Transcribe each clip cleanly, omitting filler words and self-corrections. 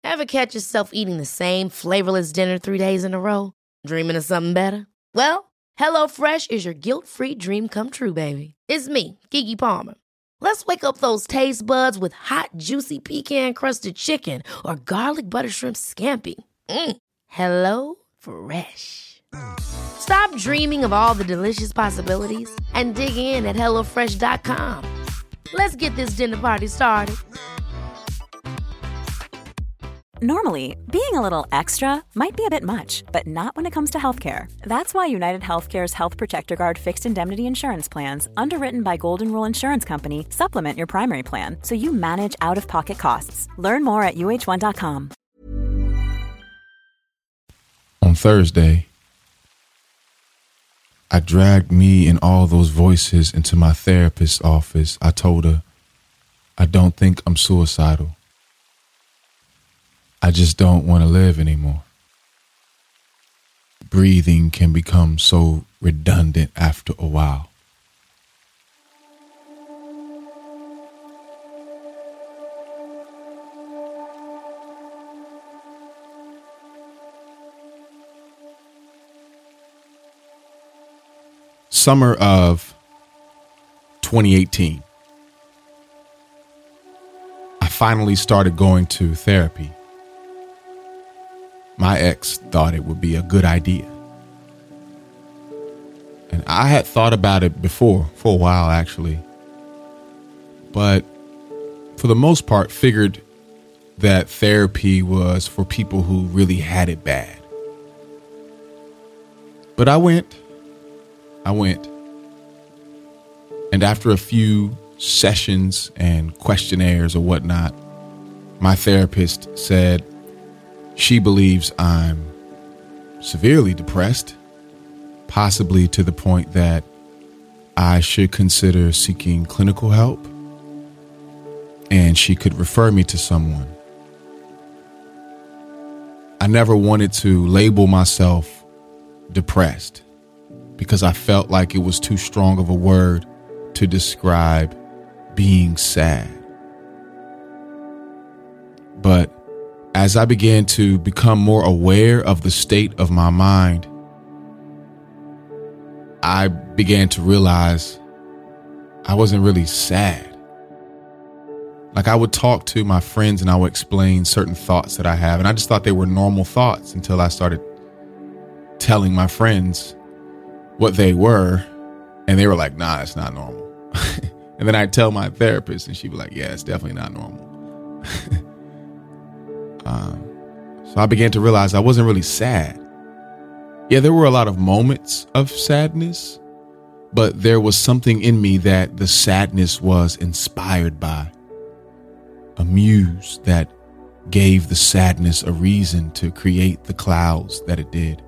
Ever catch yourself eating the same flavorless dinner 3 days in a row? Dreaming of something better? Well, HelloFresh is your guilt-free dream come true, baby. It's me, Keke Palmer. Let's wake up those taste buds with hot, juicy pecan-crusted chicken or garlic butter shrimp scampi. Hello Fresh. Stop dreaming of all the delicious possibilities and dig in at HelloFresh.com. Let's get this dinner party started. Normally, being a little extra might be a bit much, but not when it comes to healthcare. That's why United Healthcare's Health Protector Guard fixed indemnity insurance plans, underwritten by Golden Rule Insurance Company, supplement your primary plan so you manage out-of-pocket costs. Learn more at uh1.com. On Thursday, I dragged me and all those voices into my therapist's office. I told her, I don't think I'm suicidal. I just don't want to live anymore. Breathing can become so redundant after a while. Summer of 2018. I finally started going to therapy. My ex thought it would be a good idea. And I had thought about it before, for a while actually. But for the most part, figured that therapy was for people who really had it bad. But I went. And after a few sessions and questionnaires or whatnot, my therapist said she believes I'm severely depressed, possibly to the point that I should consider seeking clinical help, and she could refer me to someone. I never wanted to label myself depressed because I felt like it was too strong of a word to describe being sad. But as I began to become more aware of the state of my mind, I began to realize I wasn't really sad. Like, I would talk to my friends and I would explain certain thoughts that I have, and I just thought they were normal thoughts until I started telling my friends what they were, and they were like, nah, it's not normal. And then I'd tell my therapist and she'd be like, yeah, it's definitely not normal. So I began to realize I wasn't really sad. Yeah, there were a lot of moments of sadness, but there was something in me that the sadness was inspired by. A muse that gave the sadness a reason to create the clouds that it did.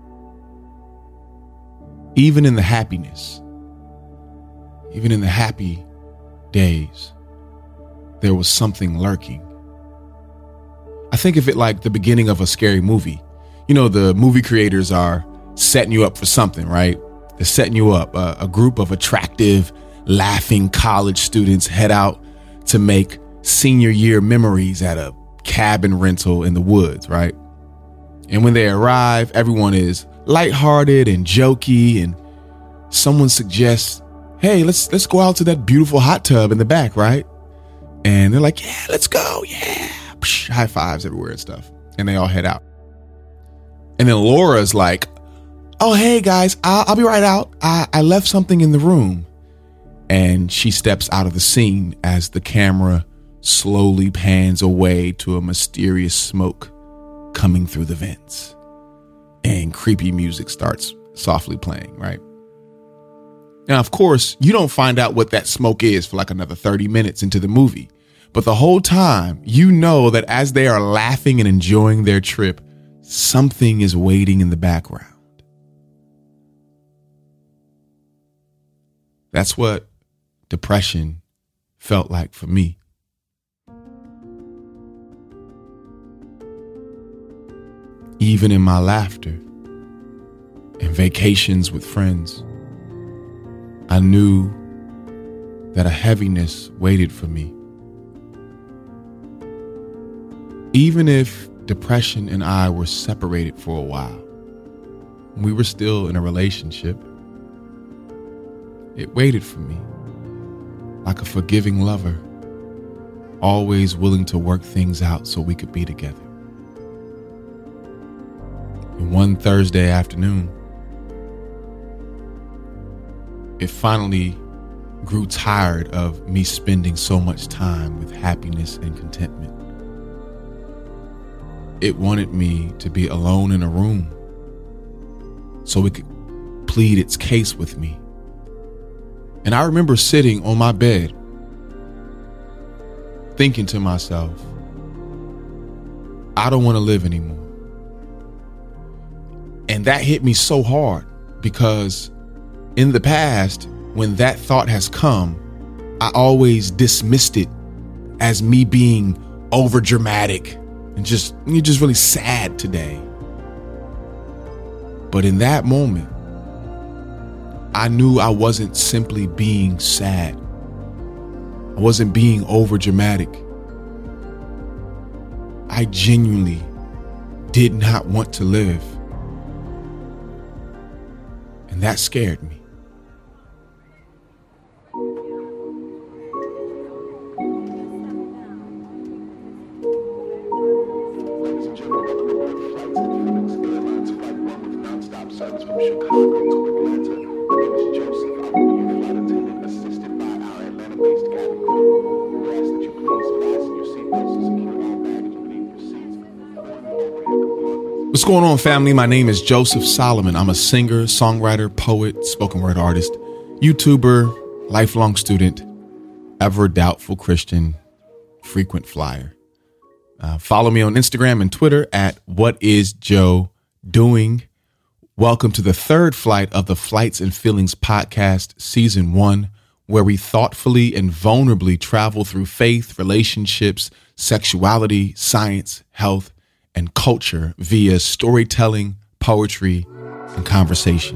Even in the happiness, even in the happy days, there was something lurking. I think of it like the beginning of a scary movie. You know, the movie creators are setting you up for something, right? They're setting you up. A group of attractive, laughing college students head out to make senior year memories at a cabin rental in the woods, right? And when they arrive, everyone is lighthearted and jokey, and someone suggests, hey, let's go out to that beautiful hot tub in the back, right? And they're like, yeah, let's go. Yeah. Psh, high fives everywhere and stuff. And they all head out. And then Laura's like, oh, hey guys, I'll be right out. I left something in the room. And she steps out of the scene as the camera slowly pans away to a mysterious smoke coming through the vents. And creepy music starts softly playing, right? Now, of course, you don't find out what that smoke is for like another 30 minutes into the movie. But the whole time, you know that as they are laughing and enjoying their trip, something is waiting in the background. That's what depression felt like for me. Even in my laughter and vacations with friends, I knew that a heaviness waited for me. Even if depression and I were separated for a while, we were still in a relationship. It waited for me like a forgiving lover, always willing to work things out so we could be together. And one Thursday afternoon, it finally grew tired of me spending so much time with happiness and contentment. It wanted me to be alone in a room so it could plead its case with me. And I remember sitting on my bed thinking to myself, I don't want to live anymore. And that hit me so hard because in the past, when that thought has come, I always dismissed it as me being over dramatic and you're just really sad today. But in that moment, I knew I wasn't simply being sad. I wasn't being over dramatic. I genuinely did not want to live. And that scared me. What's going on, family? My name is Joseph Solomon. I'm a singer, songwriter, poet, spoken word artist, YouTuber, lifelong student, ever doubtful Christian, frequent flyer. Follow me on Instagram and Twitter at whatisjoedoing. Welcome to the third flight of the Flights and Feelings podcast, season 1, where we thoughtfully and vulnerably travel through faith, relationships, sexuality, science, health, and culture via storytelling, poetry, and conversation.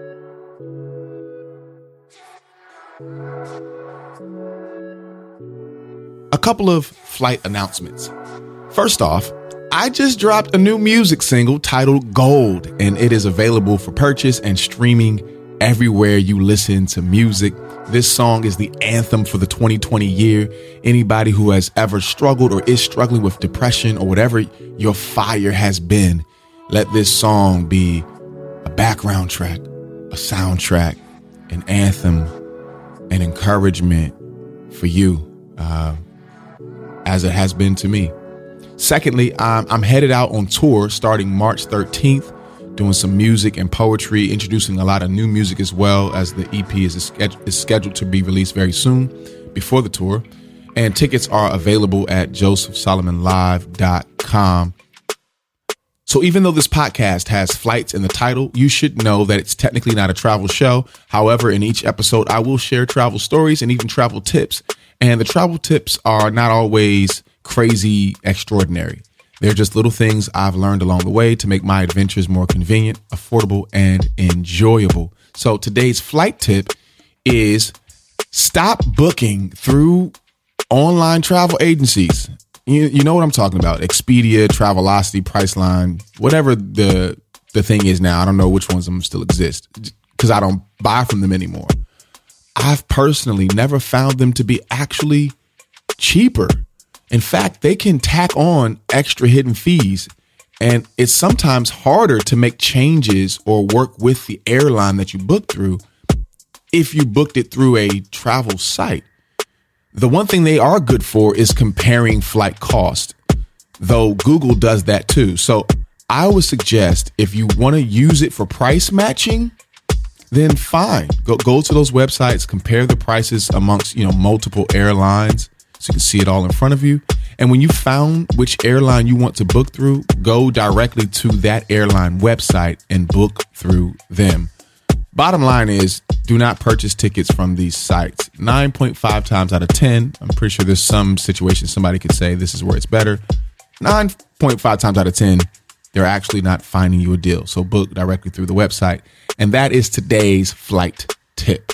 A couple of flight announcements. First off, I just dropped a new music single titled Gold, and it is available for purchase and streaming everywhere you listen to music. This song is the anthem for the 2020 year. Anybody who has ever struggled or is struggling with depression or whatever your fire has been, let this song be a background track, a soundtrack, an anthem, an encouragement for you, as it has been to me. Secondly, I'm headed out on tour starting March 13th, doing some music and poetry, introducing a lot of new music as well, as the EP is scheduled to be released very soon before the tour. And tickets are available at josephsolomonlive.com. So even though this podcast has flights in the title, you should know that it's technically not a travel show. However, in each episode, I will share travel stories and even travel tips. And the travel tips are not always crazy extraordinary. They're just little things I've learned along the way to make my adventures more convenient, affordable, and enjoyable. So today's flight tip is stop booking through online travel agencies. You know what I'm talking about. Expedia, Travelocity, Priceline, whatever the thing is now. I don't know which ones of them still exist because I don't buy from them anymore. I've personally never found them to be actually cheaper. In fact, they can tack on extra hidden fees, and it's sometimes harder to make changes or work with the airline that you booked through if you booked it through a travel site. The one thing they are good for is comparing flight cost, though Google does that too. So I would suggest if you want to use it for price matching, then fine. Go to those websites, compare the prices amongst, multiple airlines, so you can see it all in front of you. And when you found which airline you want to book through, go directly to that airline website and book through them. Bottom line is, do not purchase tickets from these sites. 9.5 times out of 10, I'm pretty sure there's some situation somebody could say this is where it's better. 9.5 times out of 10, they're actually not finding you a deal. So book directly through the website. And that is today's flight tip.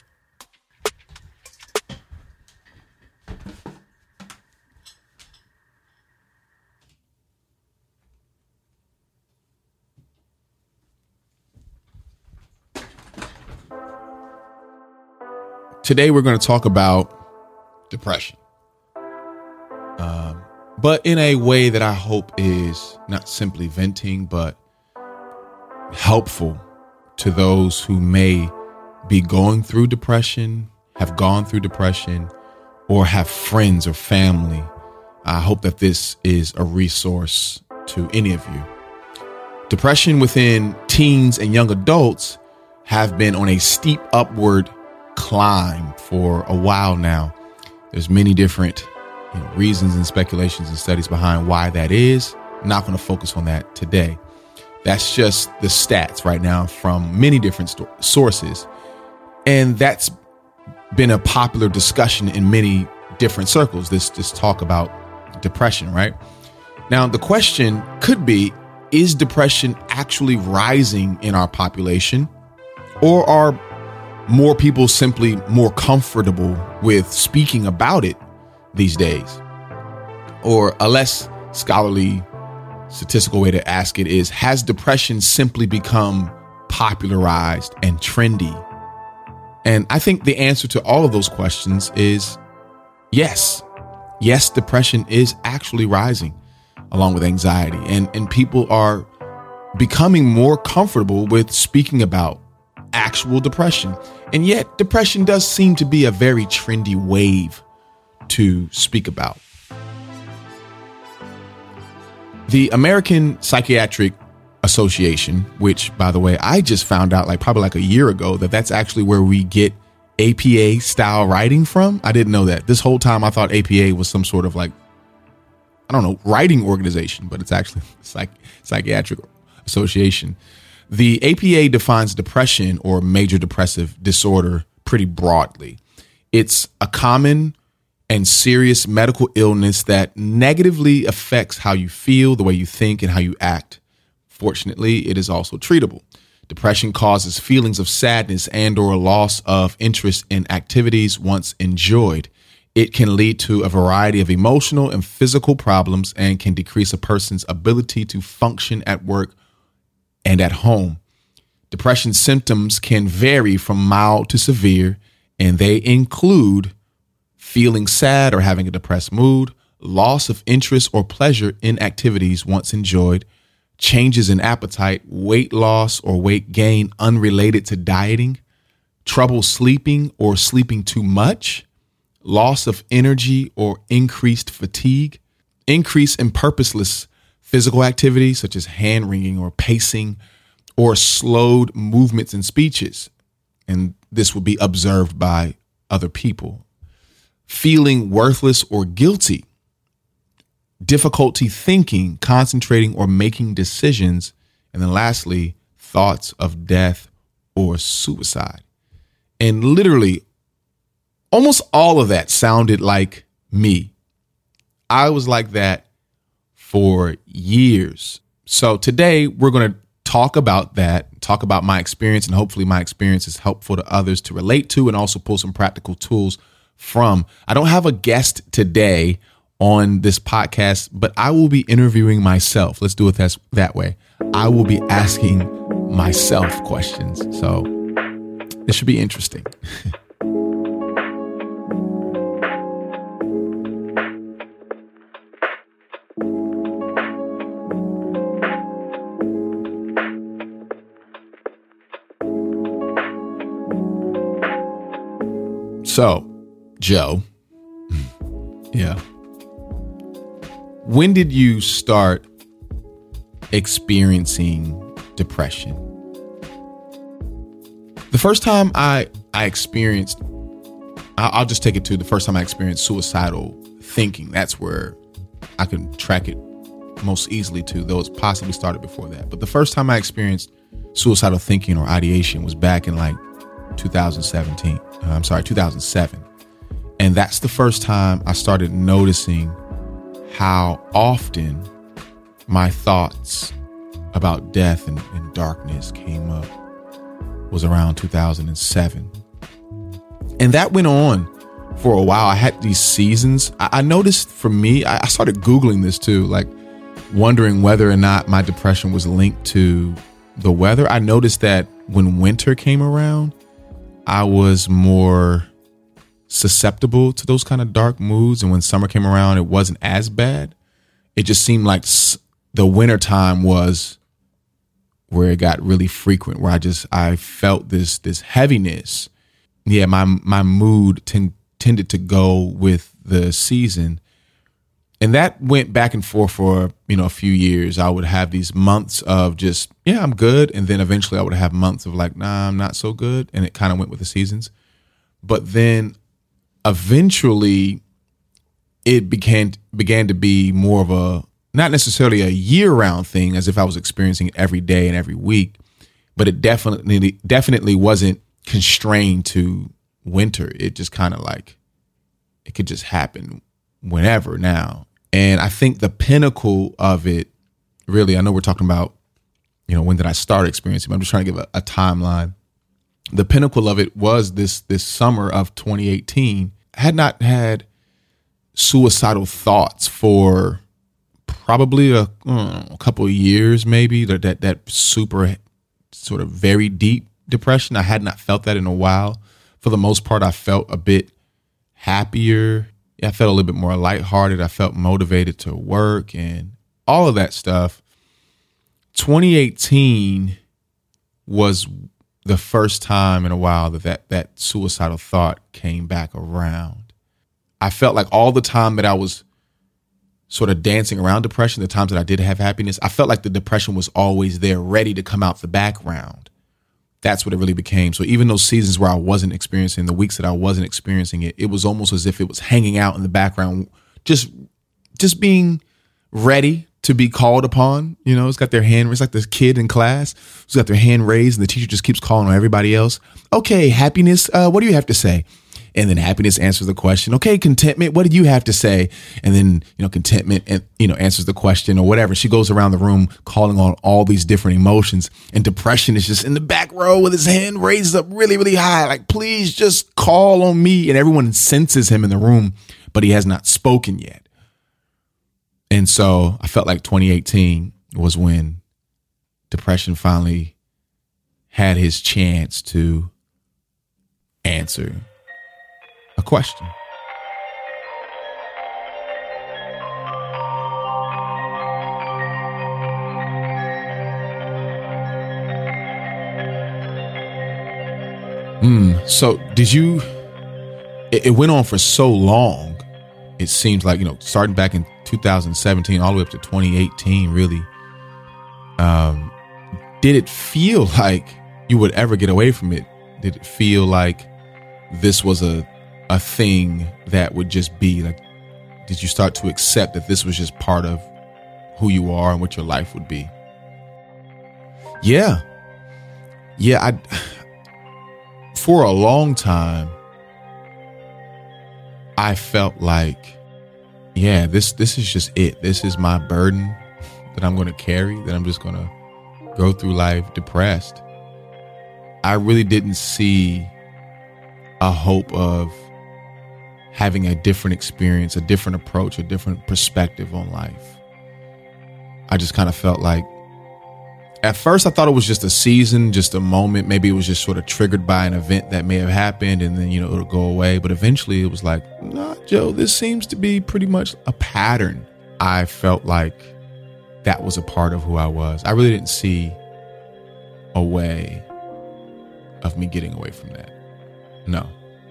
Today, we're going to talk about depression, but in a way that I hope is not simply venting, but helpful to those who may be going through depression, have gone through depression, or have friends or family. I hope that this is a resource to any of you. Depression within teens and young adults have been on a steep upward climb for a while now. There's many different reasons and speculations and studies behind why that is. I'm not going to focus on that today. That's just the stats right now from many different sources. And that's been a popular discussion in many different circles, this talk about depression, right? Now, the question could be, is depression actually rising in our population? Or are more people simply more comfortable with speaking about it these days? Or a less scholarly, statistical way to ask it is, has depression simply become popularized and trendy? And I think the answer to all of those questions is yes. Yes, depression is actually rising along with anxiety, and people are becoming more comfortable with speaking about actual depression. And yet depression does seem to be a very trendy wave to speak about. The American Psychiatric Association, which, by the way, I just found out probably a year ago that's actually where we get APA style writing from. I didn't know that. This whole time I thought APA was some sort of writing organization, but it's actually Psychiatric Association. The APA defines depression or major depressive disorder pretty broadly. It's a common and serious medical illness that negatively affects how you feel, the way you think, and how you act. Fortunately, it is also treatable. Depression causes feelings of sadness and or loss of interest in activities once enjoyed. It can lead to a variety of emotional and physical problems and can decrease a person's ability to function at work and at home. Depression symptoms can vary from mild to severe, and they include feeling sad or having a depressed mood, loss of interest or pleasure in activities once enjoyed, changes in appetite, weight loss or weight gain unrelated to dieting, trouble sleeping or sleeping too much, loss of energy or increased fatigue, increase in purposeless physical activity such as hand wringing or pacing, or slowed movements and speeches. And this will be observed by other people. Feeling worthless or guilty, difficulty thinking, concentrating, or making decisions. And then lastly, thoughts of death or suicide. And literally, almost all of that sounded like me. I was like that for years. So today we're going to talk about that, talk about my experience, and hopefully my experience is helpful to others to relate to and also pull some practical tools from. I don't have a guest today on this podcast, but I will be interviewing myself. Let's do it that way. I will be asking myself questions. So this should be interesting. So, Joe, yeah. When did you start experiencing depression? The first time I experienced, I'll just take it to the first time I experienced suicidal thinking. That's where I can track it most easily to, though it's possibly started before that. But the first time I experienced suicidal thinking or ideation was back in 2007. And that's the first time I started noticing how often my thoughts about death and darkness came up. Was around 2007. And that went on for a while. I had these seasons. I noticed for me, I started Googling this too, wondering whether or not my depression was linked to the weather. I noticed that when winter came around, I was more susceptible to those kind of dark moods. And when summer came around, it wasn't as bad. It just seemed like the winter time was where it got really frequent, where I felt this heaviness. Yeah, my mood tended to go with the season. And that went back and forth for, a few years. I would have these months of just, yeah, I'm good. And then eventually I would have months of like, nah, I'm not so good. And it kind of went with the seasons. But then eventually it began to be more of a, not necessarily a year-round thing, as if I was experiencing it every day and every week, but it definitely wasn't constrained to winter. It just kind of like, it could just happen whenever now. And I think the pinnacle of it, really, I know we're talking about, when did I start experiencing it? I'm just trying to give a timeline. The pinnacle of it was this summer of 2018. I had not had suicidal thoughts for probably a couple of years, maybe, that super sort of very deep depression. I had not felt that in a while. For the most part, I felt a bit happier. I felt a little bit more lighthearted. I felt motivated to work and all of that stuff. 2018 was the first time in a while that suicidal thought came back around. I felt like all the time that I was sort of dancing around depression, the times that I did have happiness, I felt like the depression was always there, ready to come out the background. That's what it really became. So even those seasons where I wasn't experiencing, the weeks that I wasn't experiencing it, it was almost as if it was hanging out in the background, just being ready to be called upon. It's got their hand, it's like this kid in class who's got their hand raised and the teacher just keeps calling on everybody else. Okay, happiness, what do you have to say? And then happiness answers the question. Okay, contentment, what do you have to say? And then, contentment, and answers the question or whatever. She goes around the room calling on all these different emotions. And depression is just in the back row with his hand raised up really, really high. Like, please just call on me. And everyone senses him in the room, but he has not spoken yet. And so I felt like 2018 was when depression finally had his chance to answer a question. So did you, it went on for so long. It seems like, starting back in 2017, all the way up to 2018, really. Did it feel like you would ever get away from it? Did it feel like this was a thing that would just be like, did you start to accept that this was just part of who you are and what your life would be? Yeah. For a long time, I felt like, yeah, this is just it. This is my burden that I'm going to carry, that I'm just going to go through life depressed. I really didn't see a hope of having a different experience, a different approach, a different perspective on life. I just kind of felt like, at first I thought it was just a season, just a moment. Maybe it was just sort of triggered by an event that may have happened and then, it'll go away. But eventually it was like, nah, Joe, this seems to be pretty much a pattern. I felt like that was a part of who I was. I really didn't see a way of me getting away from that. No.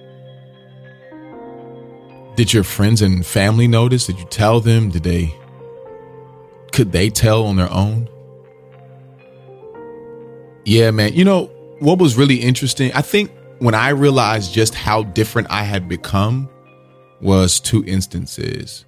Did your friends and family notice? Did you tell them? Could they tell on their own? Yeah, man. What was really interesting, I think when I realized just how different I had become was two instances.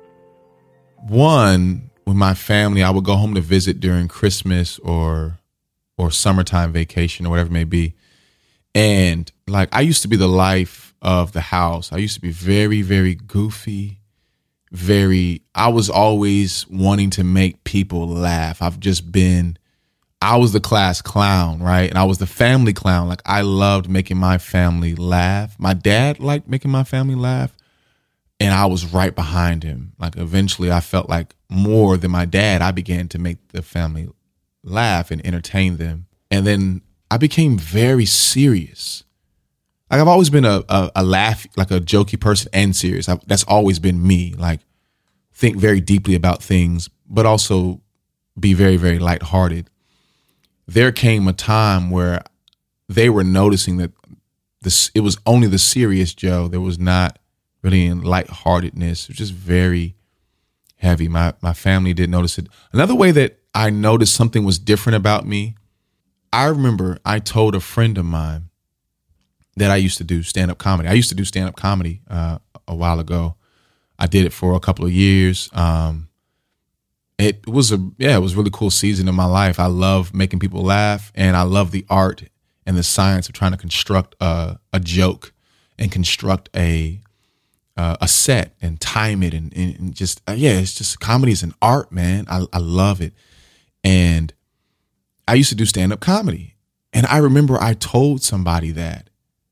One, with my family, I would go home to visit during Christmas or summertime vacation or whatever it may be. And like, I used to be the life of the house. I used to be very, very goofy, I was always wanting to make people laugh. I was the class clown, right? And I was the family clown. Like, I loved making my family laugh. My dad liked making my family laugh. And I was right behind him. Like, eventually I felt like more than my dad, I began to make the family laugh and entertain them. And then I became very serious. I've always been a laugh, like a jokey person and serious. That's always been me. Like, think very deeply about things, but also be very, very lighthearted. There came a time where they were noticing that it was only the serious Joe. There was not really any lightheartedness. It was just very heavy. My family did notice it. Another way that I noticed something was different about me, I remember I told a friend of mine that I used to do stand-up comedy. I used to do stand-up comedy a while ago. I did it for a couple of years. It was a really cool season of my life. I love making people laugh, and I love the art and the science of trying to construct a joke and construct a set and time it and just it's just comedy is an art, man. I love it. And I used to do stand-up comedy, and I remember I told somebody that,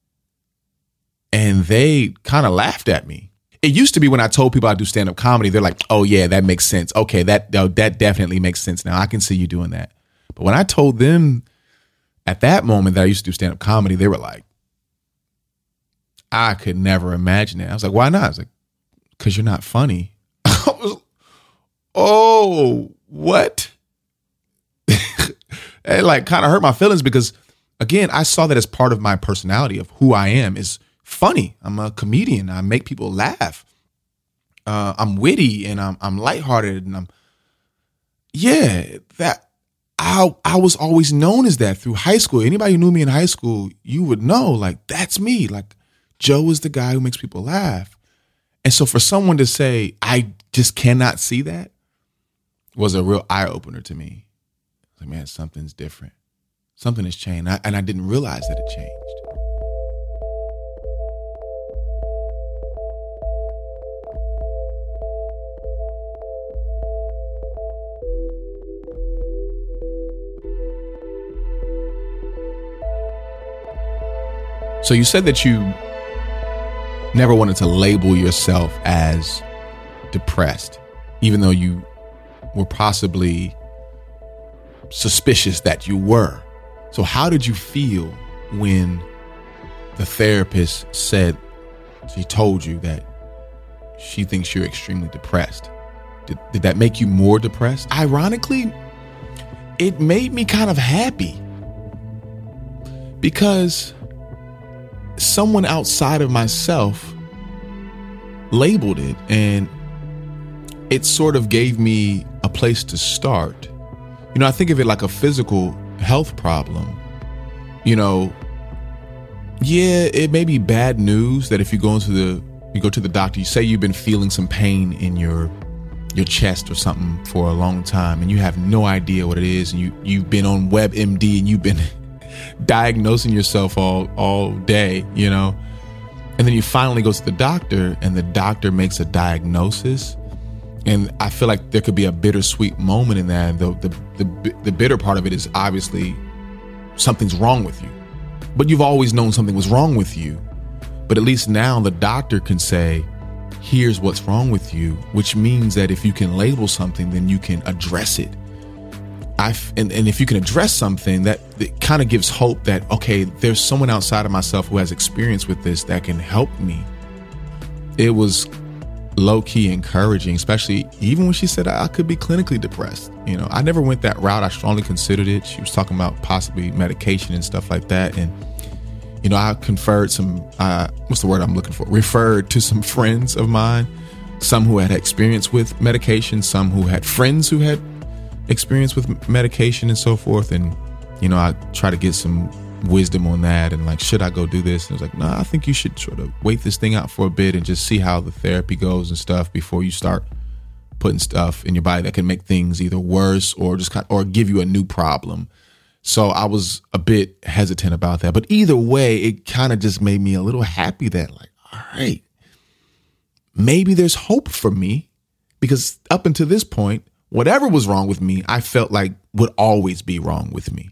and they kind of laughed at me. It used to be when I told people I do stand-up comedy, they're like, oh yeah, that makes sense. Okay, that definitely makes sense now. I can see you doing that. But when I told them at that moment that I used to do stand-up comedy, they were like, I could never imagine it. I was like, why not? I was like, because you're not funny. I was, oh, what? It like kind of hurt my feelings because, again, I saw that as part of my personality of who I am is funny. I'm a comedian. I make people laugh. I'm witty and I'm lighthearted and I was always known as that through high school. Anybody who knew me in high school, you would know, like, that's me. Like, Joe is the guy who makes people laugh. And so for someone to say, I just cannot see that was a real eye opener to me. Like, man, something's different. Something has changed. And I didn't realize that it changed. So you said that you never wanted to label yourself as depressed, even though you were possibly suspicious that you were. So how did you feel when the therapist said, she told you that she thinks you're extremely depressed? Did that make you more depressed? Ironically, it made me kind of happy because someone outside of myself labeled it, and it sort of gave me a place to start. You know, I think of it like a physical health problem. You know, yeah, it may be bad news that if you go to the doctor, you say you've been feeling some pain in your chest or something for a long time, and you have no idea what it is, and you've been on WebMD and you've been diagnosing yourself all day, you know, and then you finally go to the doctor and the doctor makes a diagnosis. And I feel like there could be a bittersweet moment in that. The bitter part of it is obviously something's wrong with you, but you've always known something was wrong with you. But at least now the doctor can say, here's what's wrong with you, which means that if you can label something, then you can address it. And if you can address something, that it kind of gives hope that, okay, there's someone outside of myself who has experience with this that can help me. It was low-key encouraging, especially even when she said I could be clinically depressed. You know, I never went that route. I strongly considered it. She was talking about possibly medication and stuff like that. And, you know, I referred to some friends of mine, some who had experience with medication, some who had friends who had experience with medication and so forth. And, you know, I try to get some wisdom on that and like, should I go do this? And I was like, nah, I think you should sort of wait this thing out for a bit and just see how the therapy goes and stuff before you start putting stuff in your body that can make things either worse or just or give you a new problem. So I was a bit hesitant about that. But either way, it kind of just made me a little happy that, like, all right, maybe there's hope for me, because up until this point, whatever was wrong with me, I felt like would always be wrong with me.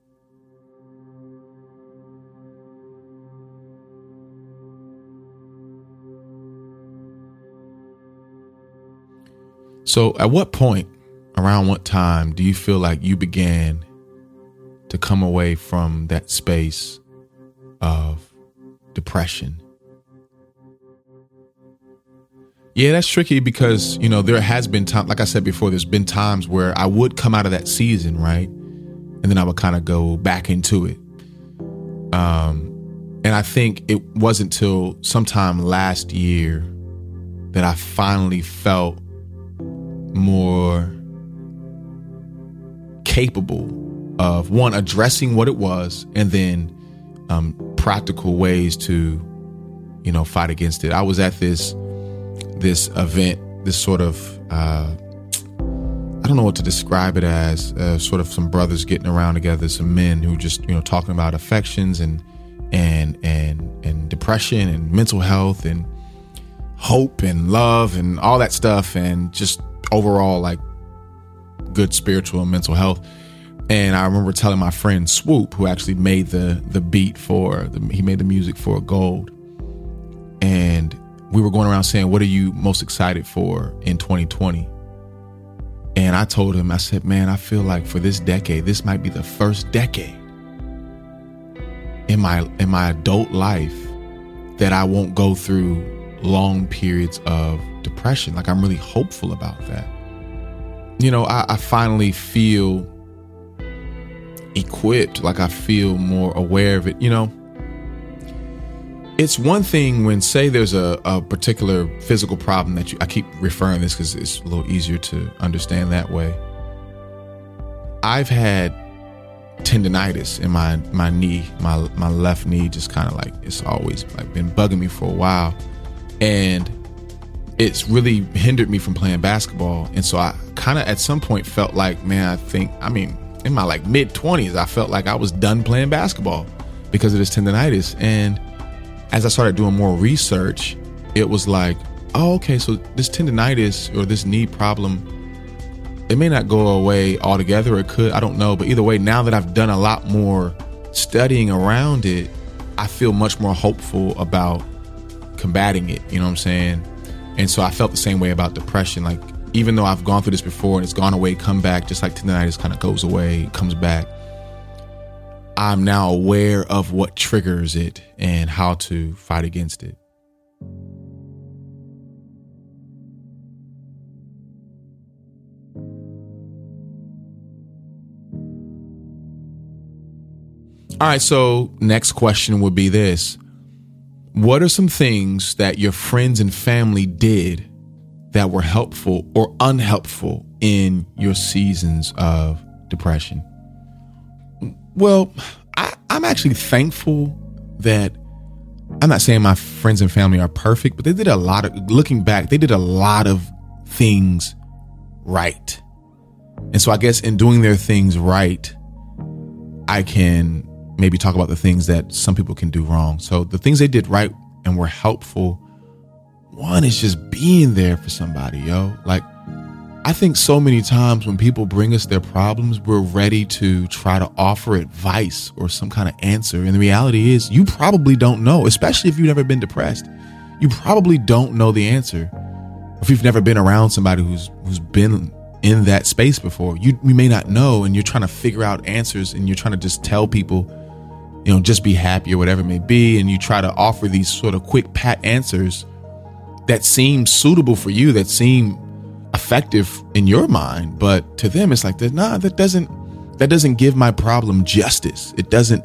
So at what point, around what time, do you feel like you began to come away from that space of depression. Yeah, that's tricky because, there has been time, like I said before, there's been times where I would come out of that season, right? And then I would kind of go back into it. And I think it wasn't till sometime last year that I finally felt more capable of, one, addressing what it was, and then practical ways to, fight against it. I was at this event, this sort of, I don't know what to describe it as, sort of some brothers getting around together, some men who just, talking about affections and depression and mental health and hope and love and all that stuff, and just overall like good spiritual and mental health. And I remember telling my friend Swoop, who actually made the beat he made the music for Gold. And we were going around saying, what are you most excited for in 2020? And I told him, I said, man, I feel like for this decade, this might be the first decade in my adult life that I won't go through long periods of depression. Like, I'm really hopeful about that. I finally feel equipped, like I feel more aware of it. It's one thing when, say, there's a particular physical problem that I keep referring this because it's a little easier to understand that way. I've had tendinitis in my knee, my left knee, just kind of like, it's always like been bugging me for a while. And it's really hindered me from playing basketball. And so I kind of at some point felt like, man, in my like mid 20s, I felt like I was done playing basketball because of this tendinitis. And as I started doing more research, it was like, oh, okay, so this tendinitis or this knee problem, it may not go away altogether, or it could, I don't know. But either way, now that I've done a lot more studying around it, I feel much more hopeful about combating it. You know what I'm saying? And so I felt the same way about depression. Like, even though I've gone through this before and it's gone away, come back, just like tendinitis kind of goes away, comes back, I'm now aware of what triggers it and how to fight against it. All right, so next question would be this. What are some things that your friends and family did that were helpful or unhelpful in your seasons of depression? Well, I'm actually thankful that, I'm not saying my friends and family are perfect, but they did looking back, they did a lot of things right. And so I guess in doing their things right, I can maybe talk about the things that some people can do wrong. So the things they did right and were helpful, one is just being there for somebody, yo. Like, I think so many times when people bring us their problems, we're ready to try to offer advice or some kind of answer. And the reality is, you probably don't know, especially if you've never been depressed. You probably don't know the answer. If you've never been around somebody who's been in that space before, you may not know, and you're trying to figure out answers, and you're trying to just tell people, just be happy or whatever it may be. And you try to offer these sort of quick pat answers that seem suitable for you, that seem effective in your mind. But to them, it's like, that doesn't give my problem justice. It doesn't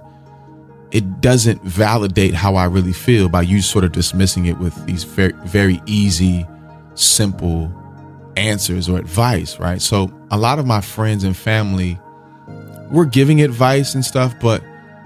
validate how I really feel by you sort of dismissing it with these very, very easy, simple answers or advice, right? So a lot of my friends and family were giving advice and stuff, but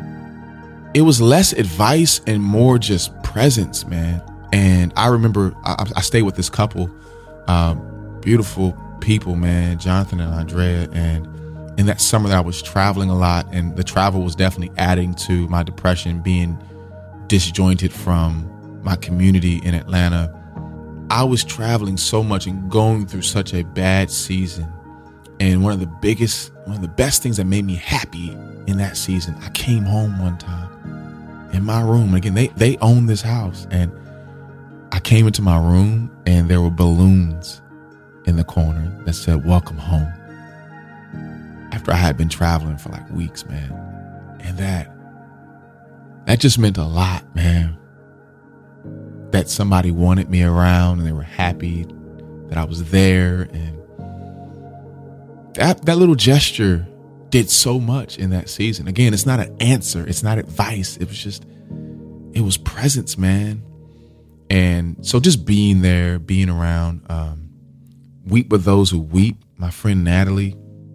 it was less advice and more just presence, man. And I remember I stayed with this couple, beautiful people, man, Jonathan and Andrea. And in that summer that I was traveling a lot, and the travel was definitely adding to my depression, being disjointed from my community in Atlanta. I was traveling so much and going through such a bad season. And one of the best things that made me happy in that season, I came home one time in my room. Again, they own this house, and I came into my room and there were balloons in the corner that said, "Welcome home." After I had been traveling for like weeks, man. And that just meant a lot, man. that somebody wanted me around and they were happy that I was there. And that little gesture did so much in that season. Again, it's not an answer. It's not advice. It was presence, man. And so just being there, being around, weep with those who weep. My friend Natalie,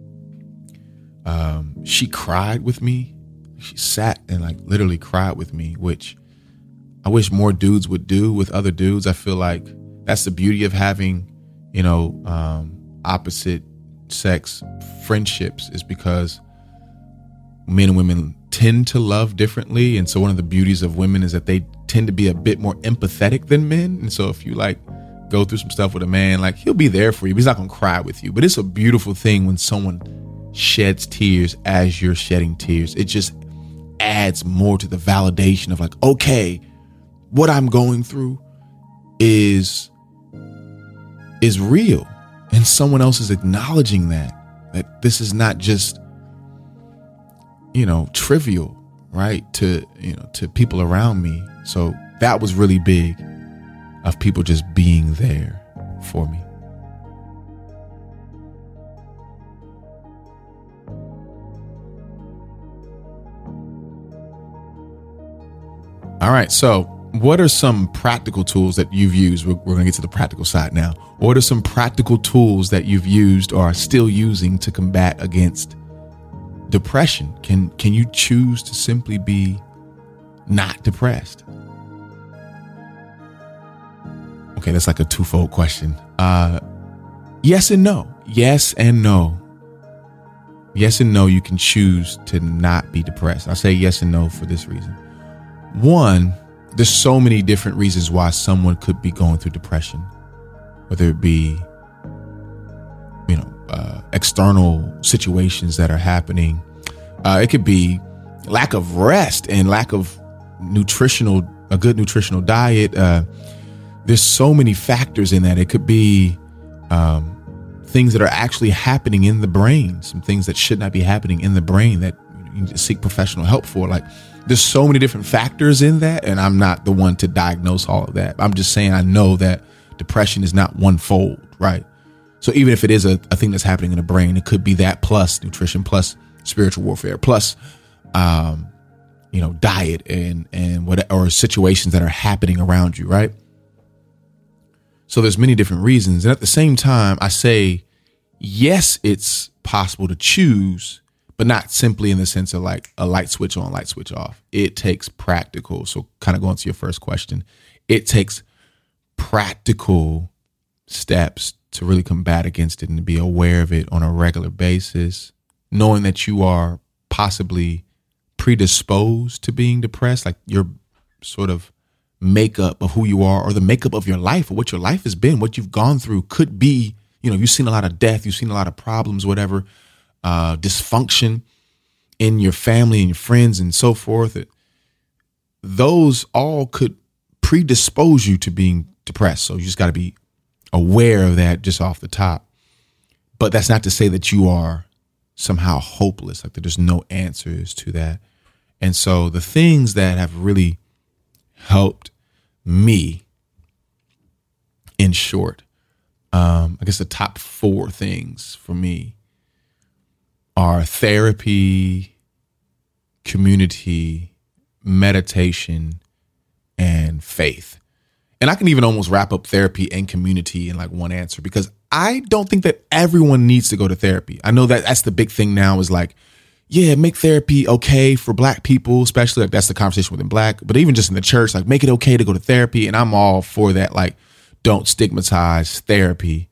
she cried with me. She sat and like literally cried with me, which I wish more dudes would do with other dudes. I feel like that's the beauty of having, opposite sex friendships, is because men and women tend to love differently. And so one of the beauties of women is that they tend to be a bit more empathetic than men. And so if you like go through some stuff with a man, like he'll be there for you, but he's not going to cry with you. But it's a beautiful thing when someone sheds tears as you're shedding tears. It just adds more to the validation of like, okay, what I'm going through is real. And someone else is acknowledging that this is not just, trivial, right? To people around me. So that was really big, of people just being there for me. All right. So what are some practical tools that you've used? We're going to get to the practical side now. What are some practical tools that you've used or are still using to combat against depression? Can you choose to simply be not depressed? Okay, that's like a twofold question. Yes and no. Yes and no. Yes and no, you can choose to not be depressed. I say yes and no for this reason. One, there's so many different reasons why someone could be going through depression, whether it be, external situations that are happening. It could be lack of rest and lack of a good nutritional diet. There's so many factors in that. It could be things that are actually happening in the brain, some things that should not be happening in the brain that you need to seek professional help for. Like, there's so many different factors in that, and I'm not the one to diagnose all of that. I'm just saying I know that depression is not one fold, right? So even if it is a thing that's happening in the brain, it could be that plus nutrition, plus spiritual warfare, plus diet and what, or situations that are happening around you, right? So there's many different reasons. And at the same time, I say, yes, it's possible to choose, but not simply in the sense of like a light switch on, light switch off. It takes practical. So kind of going to your first question, it takes practical steps to really combat against it and to be aware of it on a regular basis, knowing that you are possibly predisposed to being depressed, like your sort of makeup of who you are or the makeup of your life or what your life has been, what you've gone through could be, you've seen a lot of death, you've seen a lot of problems, whatever, dysfunction in your family and your friends and so forth. Those all could predispose you to being depressed. So you just got to be aware of that just off the top. But that's not to say that you are somehow hopeless, like that there's no answers to that. And so the things that have really helped me, in short, I guess the top 4 things for me are therapy, community, meditation, and faith. And I can even almost wrap up therapy and community in like one answer, because I don't think that everyone needs to go to therapy. I know that that's the big thing now is like, yeah, make therapy okay for Black people, especially like that's the conversation within Black, but even just in the church, like make it okay to go to therapy. And I'm all for that. Like, don't stigmatize therapy.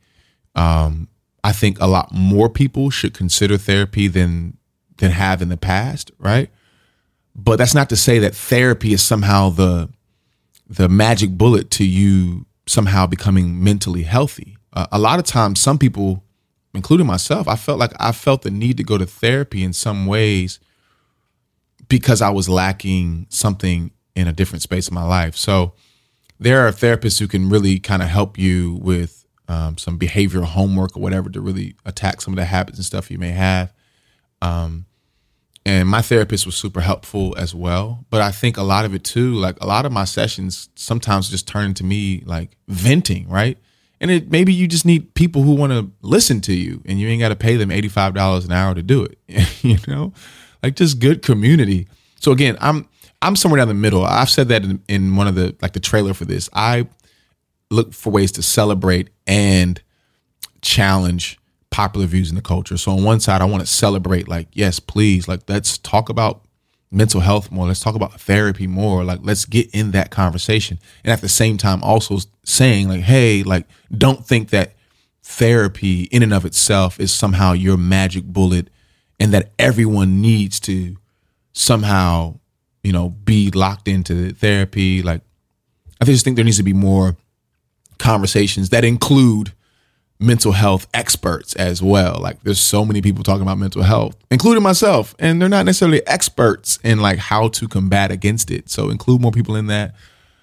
I think a lot more people should consider therapy than have in the past, right? But that's not to say that therapy is somehow the magic bullet to you somehow becoming mentally healthy. A lot of times, some people, including myself, I felt the need to go to therapy in some ways because I was lacking something in a different space of my life. So there are therapists who can really kind of help you with some behavioral homework or whatever to really attack some of the habits and stuff you may have. And my therapist was super helpful as well. But I think a lot of it too, like a lot of my sessions sometimes just turn into me like venting, right? And maybe you just need people who want to listen to you, and you ain't got to pay them $85 an hour to do it, like just good community. So again, I'm somewhere down the middle. I've said that in one of the trailer for this. I look for ways to celebrate and challenge popular views in the culture. So on one side, I want to celebrate, like, yes, please, like, let's talk about mental health more. Let's talk about therapy more. Like, let's get in that conversation. And at the same time, also saying like, hey, like, don't think that therapy in and of itself is somehow your magic bullet and that everyone needs to somehow, be locked into therapy. Like, I just think there needs to be more conversations that include mental health experts as well. Like, there's so many people talking about mental health, including myself, and they're not necessarily experts in like how to combat against it. So include more people in that.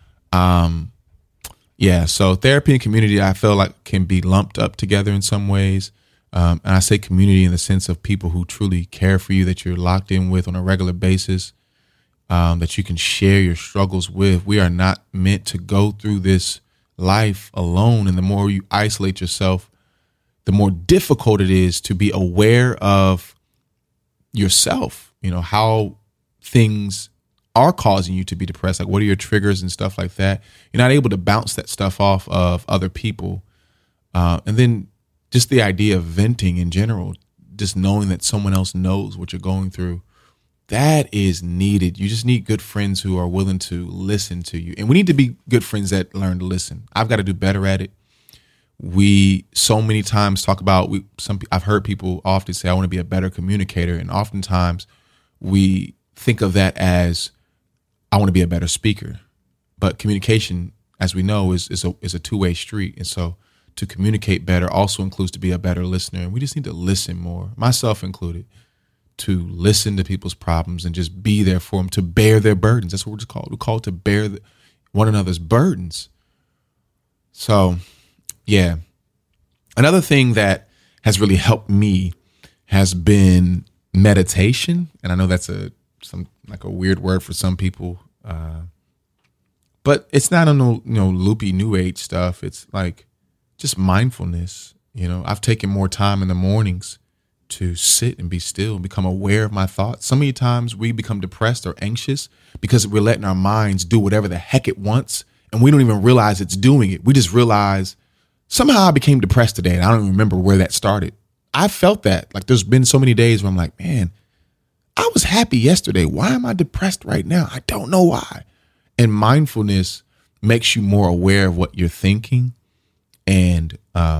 So therapy and community, I feel like, can be lumped up together in some ways. And I say community in the sense of people who truly care for you, that you're locked in with on a regular basis, that you can share your struggles with. We are not meant to go through this life alone. And the more you isolate yourself, the more difficult it is to be aware of yourself, how things are causing you to be depressed. Like, what are your triggers and stuff like that? You're not able to bounce that stuff off of other people. And then just the idea of venting in general, just knowing that someone else knows what you're going through, that is needed. You just need good friends who are willing to listen to you. And we need to be good friends that learn to listen. I've got to do better at it. We so many times talk about, I've heard people often say, I want to be a better communicator. And oftentimes we think of that as, I want to be a better speaker. But communication, as we know, is a two-way street. And so to communicate better also includes to be a better listener. And we just need to listen more, myself included, to listen to people's problems and just be there for them, to bear their burdens. That's what we're just called. We're called to bear one another's burdens. So, yeah. Another thing that has really helped me has been meditation. And I know that's a weird word for some people. But it's not no loopy new age stuff. It's like just mindfulness. I've taken more time in the mornings to sit and be still and become aware of my thoughts. So many times we become depressed or anxious because we're letting our minds do whatever the heck it wants, and we don't even realize it's doing it. We just realize somehow I became depressed today, and I don't even remember where that started. I felt that. Like, there's been so many days where I'm like, man, I was happy yesterday. Why am I depressed right now? I don't know why. And mindfulness makes you more aware of what you're thinking and,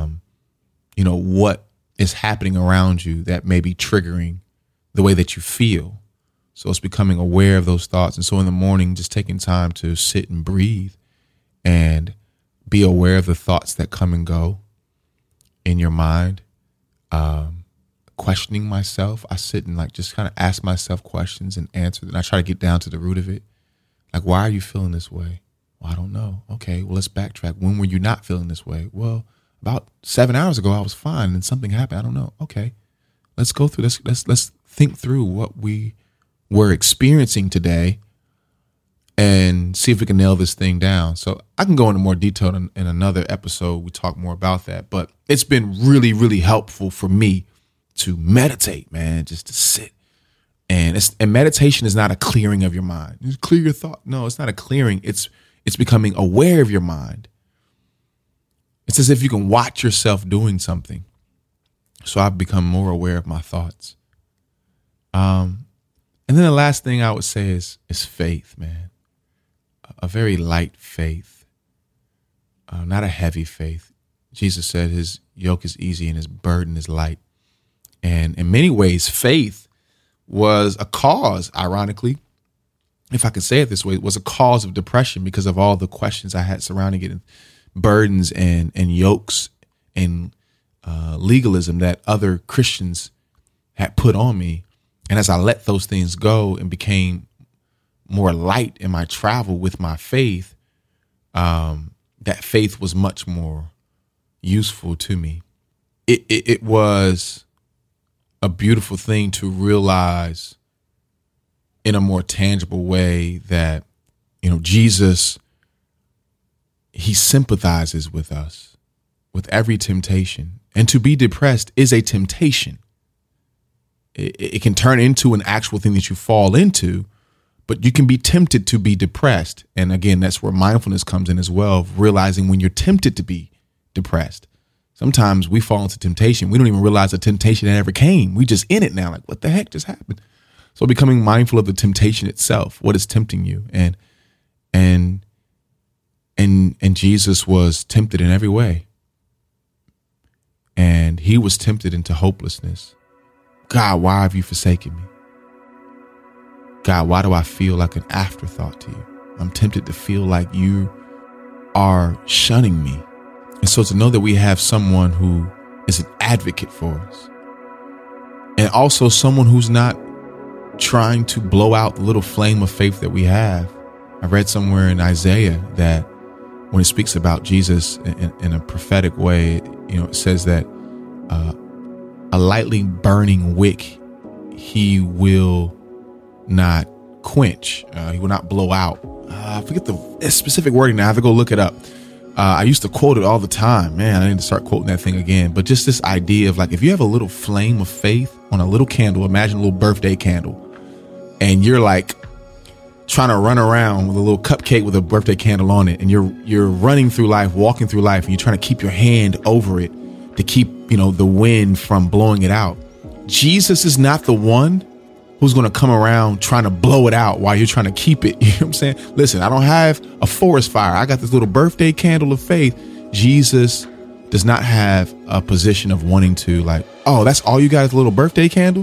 what is happening around you that may be triggering the way that you feel. So it's becoming aware of those thoughts. And so in the morning, just taking time to sit and breathe and be aware of the thoughts that come and go in your mind. Questioning myself. I sit and just kind of ask myself questions and answer them. I try to get down to the root of it. Like, why are you feeling this way? Well, I don't know. Okay, well, let's backtrack. When were you not feeling this way? Well, about 7 hours ago, I was fine and something happened. I don't know. Okay, let's go through this. Let's think through what we were experiencing today and see if we can nail this thing down. So I can go into more detail in another episode. We talk more about that, but it's been really, really helpful for me to meditate, man, just to sit. And meditation is not a clearing of your mind. You clear your thought. No, it's not a clearing. It's becoming aware of your mind. It's as if you can watch yourself doing something. So I've become more aware of my thoughts. And then the last thing I would say is faith, man. A very light faith, not a heavy faith. Jesus said his yoke is easy and his burden is light. And in many ways, faith was a cause, ironically, if I could say it this way, was a cause of depression because of all the questions I had surrounding it, and burdens and yokes and legalism that other Christians had put on me. And as I let those things go and became more light in my travel with my faith, that faith was much more useful to me. It was a beautiful thing to realize in a more tangible way that, Jesus, he sympathizes with us with every temptation. And to be depressed is a temptation. It can turn into an actual thing that you fall into, but you can be tempted to be depressed. And again, that's where mindfulness comes in as well, realizing when you're tempted to be depressed. Sometimes we fall into temptation. We don't even realize the temptation that ever came. We just in it now. Like, what the heck just happened? So becoming mindful of the temptation itself, what is tempting you. And Jesus was tempted in every way. And he was tempted into hopelessness. God, why have you forsaken me? God, why do I feel like an afterthought to you? I'm tempted to feel like you are shunning me. And so to know that we have someone who is an advocate for us, and also someone who's not trying to blow out the little flame of faith that we have. I read somewhere in Isaiah that when it speaks about Jesus in a prophetic way, it says that a lightly burning wick he will not quench. He will not blow out. I forget the specific wording now. I have to go look it up. I used to quote it all the time. Man, I need to start quoting that thing again. But just this idea of like, if you have a little flame of faith on a little candle, imagine a little birthday candle, and you're like trying to run around with a little cupcake with a birthday candle on it, and you're running through life, walking through life, and you're trying to keep your hand over it to keep, the wind from blowing it out. Jesus is not the one who's going to come around trying to blow it out while you're trying to keep it. You know what I'm saying? Listen, I don't have a forest fire. I got this little birthday candle of faith. Jesus does not have a position of wanting to like, oh, that's all you got is a little birthday candle?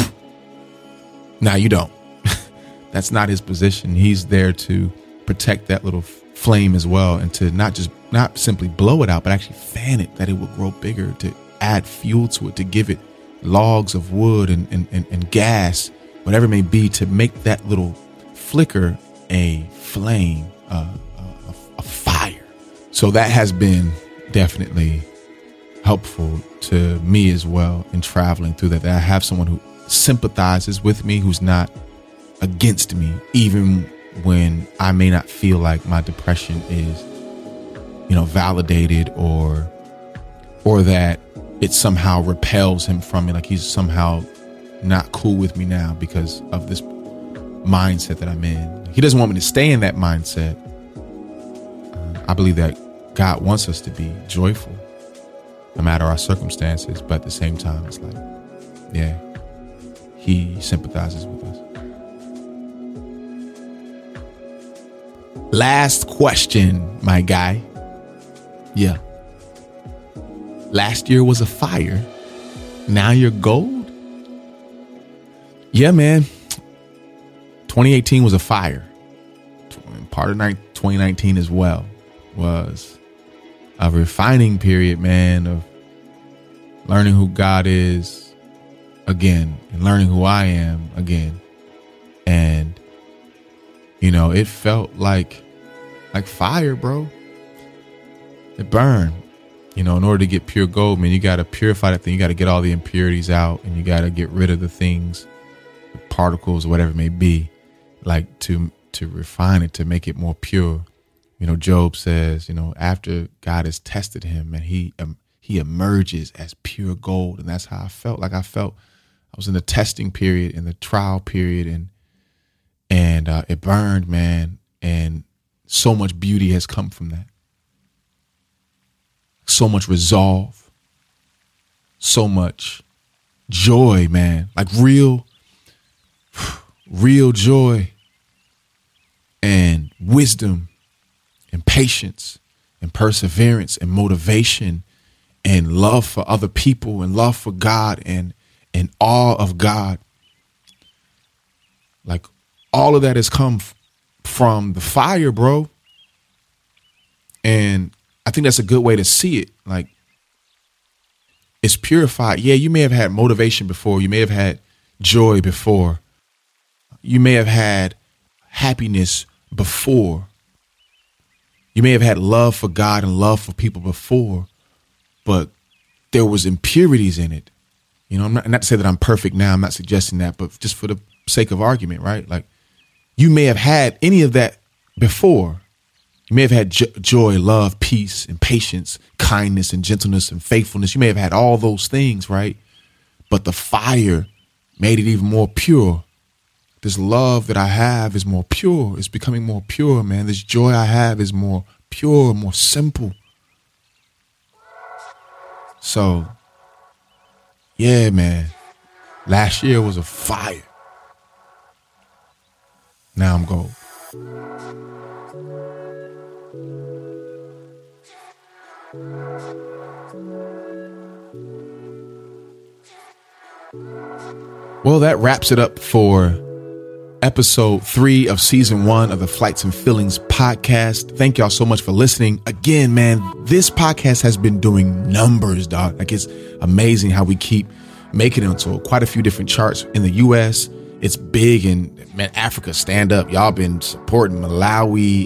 Nah, you don't. That's not his position. He's there to protect that little flame as well, and to not simply blow it out, but actually fan it, that it will grow bigger, to add fuel to it, to give it logs of wood and gas, whatever it may be, to make that little flicker a flame, a fire. So that has been definitely helpful to me as well in traveling through that I have someone who sympathizes with me, who's not against me, even when I may not feel like my depression is, validated or that it somehow repels him from me. Like he's somehow not cool with me now because of this mindset that I'm in. He doesn't want me to stay in that mindset. I believe that God wants us to be joyful no matter our circumstances, but at the same time, it's like, yeah, he sympathizes with us. Last question, my guy. Yeah. Last year was a fire. Now you're gold? Yeah, man. 2018 was a fire. Part of 2019 as well was a refining period, man, of learning who God is again and learning who I am again. And, it felt like fire, bro. It burned. In order to get pure gold, man, you got to purify that thing. You got to get all the impurities out, and you got to get rid of the things, the particles, whatever it may be, like to refine it, to make it more pure. Job says, after God has tested him, and he emerges as pure gold. And that's how I felt. Like I was in the testing period, in the trial period, and it burned, man. And so much beauty has come from that. So much resolve, so much joy, man, like real joy and wisdom and patience and perseverance and motivation and love for other people and love for God and awe of God. Like all of that has come from the fire, bro. And I think that's a good way to see it. Like, it's purified. Yeah, you may have had motivation before. You may have had joy before. You may have had happiness before. You may have had love for God and love for people before, but there was impurities in it. You know, not to say that I'm perfect now. I'm not suggesting that, but just for the sake of argument, right? Like, you may have had any of that before. You may have had joy, love, peace, and patience, kindness, and gentleness, and faithfulness. You may have had all those things, right? But the fire made it even more pure. This love that I have is more pure. It's becoming more pure, man. This joy I have is more pure, more simple. So, yeah, man. Last year was a fire. Now I'm gold. Well, that wraps it up for episode 3 of season 1 of the Flights and Feelings podcast. Thank y'all so much for listening. Again, man, this podcast has been doing numbers, dog. Like, it's amazing how we keep making it onto quite a few different charts in the U.S. It's big, and man, Africa, stand up. Y'all been supporting Malawi,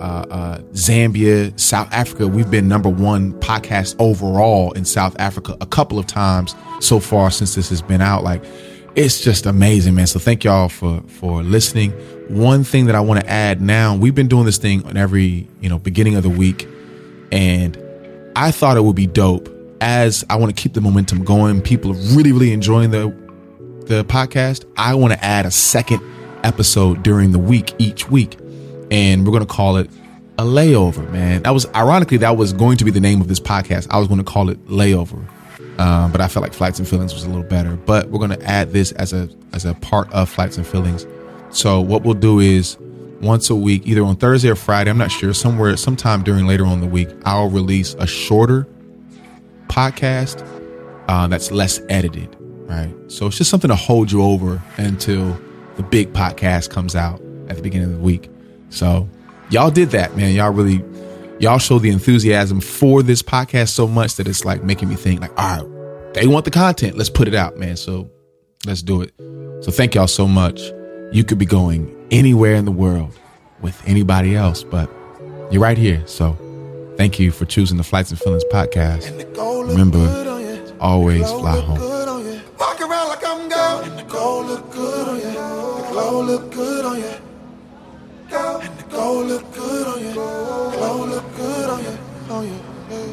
Zambia, South Africa. We've been #1 podcast overall in South Africa a couple of times so far since this has been out. Like, it's just amazing, man. So thank y'all for listening. One thing that I want to add now, we've been doing this thing on every, beginning of the week, and I thought it would be dope, as I want to keep the momentum going. People are really, really enjoying the podcast. I want to add a second episode during the week, each week, and we're going to call it a layover, man. That was going to be the name of this podcast. I was going to call it Layover. But I felt like Flights and Feelings was a little better. But we're going to add this as a part of Flights and Feelings. So what we'll do is once a week, either on Thursday or Friday, I'm not sure, sometime later on in the week, I'll release a shorter podcast that's less edited, right? So it's just something to hold you over until the big podcast comes out at the beginning of the week. So y'all did that, man. Y'all show the enthusiasm for this podcast so much that it's like making me think like, all right, they want the content. Let's put it out, man. So let's do it. So thank y'all so much. You could be going anywhere in the world with anybody else, but you're right here. So thank you for choosing the Flights and Feelings podcast. Remember, always fly home. Walk around like I'm gold, and the gold look good on you. The glow look good on you. And the gold look good on you. Glow look good on you. On you. Yeah.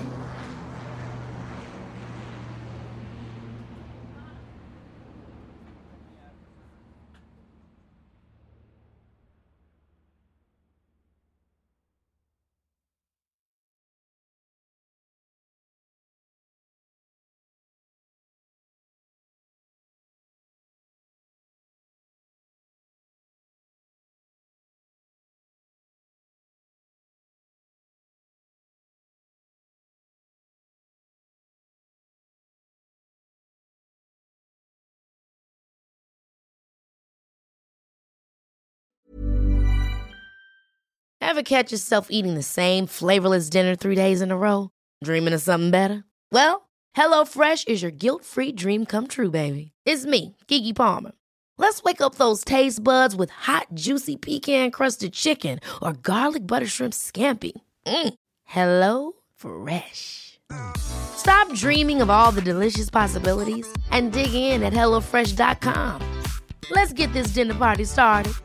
Ever catch yourself eating the same flavorless dinner 3 days in a row? Dreaming of something better? Well, HelloFresh is your guilt-free dream come true, baby. It's me, Keke Palmer. Let's wake up those taste buds with hot, juicy pecan-crusted chicken or garlic butter shrimp scampi. Hello Fresh. Stop dreaming of all the delicious possibilities and dig in at HelloFresh.com. Let's get this dinner party started.